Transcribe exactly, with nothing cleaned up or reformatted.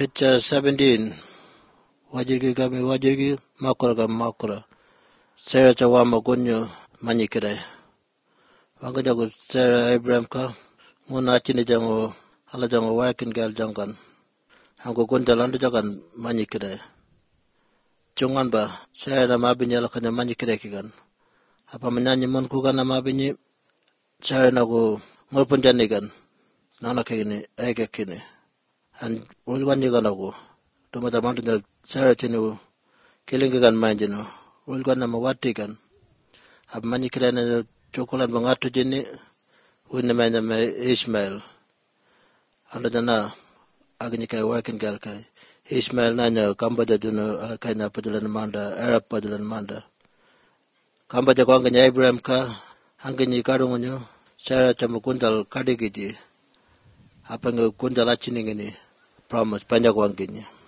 Picture seventeen. Wajirgi kami wajirgi makura kami makura. Sarah chawama kunyo manyikire. Wanga jago Sarah Abraham ka. Muna chini jango ala jango working girl jangan. Hango kunja landu jangan manyikire. Chungan ba Sarah na mabinya la kanya manyikire kigan. Apa menyanyi mon kugan na mabinyi Sarah na ko ngorpun janigan. Nana kini ege kini. And ulwan yigan ako. Tumata mantu na Sarah chinu kilingigan manjino. Ulwan na mawatigan. Ab manyikire na chokolan bangatu jini. Unna manya me Ishmael. Ando jana agni kay working girl kay. Ishmael nanya Cambodia juno kay na padulan manda. Arab padulan manda. Cambodia ko anganya Abraham ka. Anganya karungunyo. Sarah chamukundal kadigiji. Apa nga kundal achini ngini. Promise, banyak wangkinya.